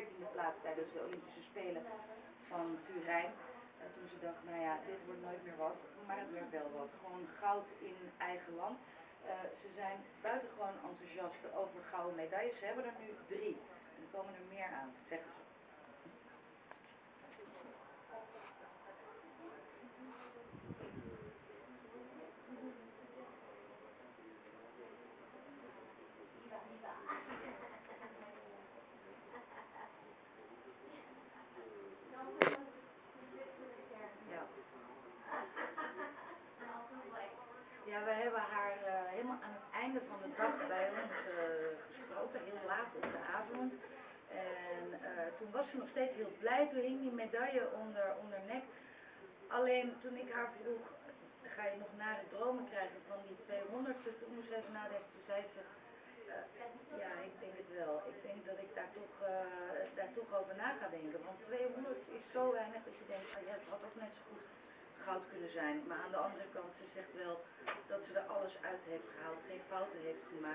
14e plaats tijdens de Olympische Spelen van Turijn. Toen ze dacht, nou ja, dit wordt nooit meer wat, maar het werd wel wat. Gewoon goud in eigen land. Ze zijn buitengewoon enthousiast over gouden medailles. Ze hebben er nu 3. En er komen er meer aan, zeggen ze. Ja, we hebben haar helemaal aan het einde van de dag bij ons gesproken, heel laat in de avond. En toen was ze nog steeds heel blij, toen hing die medaille onder nek. Alleen toen ik haar vroeg, ga je nog nare dromen krijgen van die 200ste, toen moest ze even nadenken, toen zei ze, ja, ik denk het wel. Ik denk dat ik daar toch over na ga denken. Want 200 is zo weinig dat je denkt, ja, het had ook net zo goed goud kunnen zijn. Maar aan de andere kant, ze zegt wel dat ze er alles uit heeft gehaald, geen fouten heeft gemaakt.